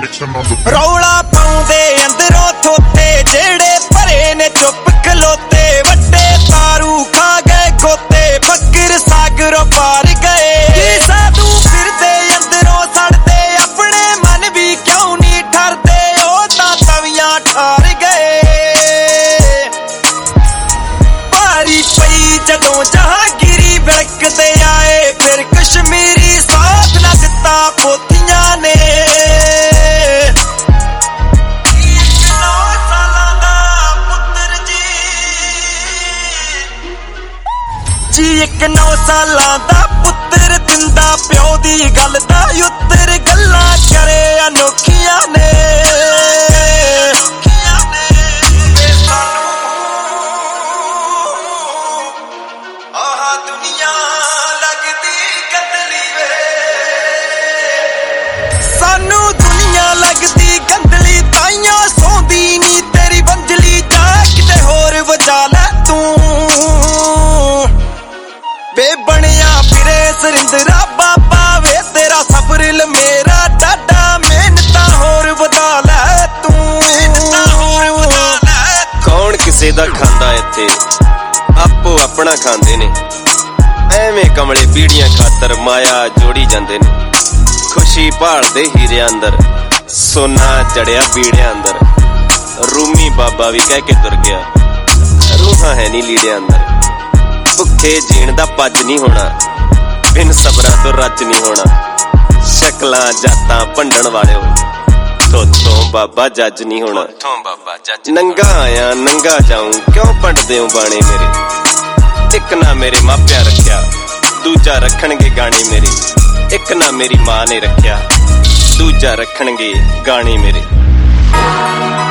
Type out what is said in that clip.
रौला पाउंदे अंदरों थोते जेड़े भरे ने चुप खलोते वड्डे तारू खा गए गोते फकर सागरों पार गए साधु फिरदे अंदरों सड़दे अपने मन भी क्यों नहीं ठरदे ओ तां तवियां ठार गए भारी पई जदों जहांगीरी बिड़कदे आए फिर कश्मीरी साथ ना दिता पोथियां ने जी एक 9 सालां दा पुत्तर दिंदा प्यो दी गल दा उत्तर गल्लां करे अनोखियां ने दुनिया लगदी गंदली वे सानू दुनिया लगदी गंदली ताइयों सौंदी नी तेरी बंजली जा किते होर वजा लै तू बे बनिया फिरे सरिंदरा बाबा वे तेरा सफरिल मेरा डाडा मेहनता होर वधा लै तू कौन किसे दा खांदा इत्थे आपो अपना खांदे ने ਐਵੇਂ कमले पीढ़ियां खातर माया जोड़ी जांदे ने खुशी भालदे हीरे अंदर सोना जड़िया बीड़िया अंदर रूमी बाबा भी कह के तुर गया रूहां है नी लीड़े अंदर भुखे जीण दा पज नहीं होना बिन सबरा तो रच नहीं होना शक्लां जातां भंडण वालिओ तोतों बाबा जज नहीं होना नंगा आया नंगा जाऊं क्यों भंडदे हो बाणे मेरे एक ना मेरे मापिया रखिया दूजा रखणगे गाने मेरे एक ना मेरी मां ने रखिया दूजा रखणगे गाने मेरे।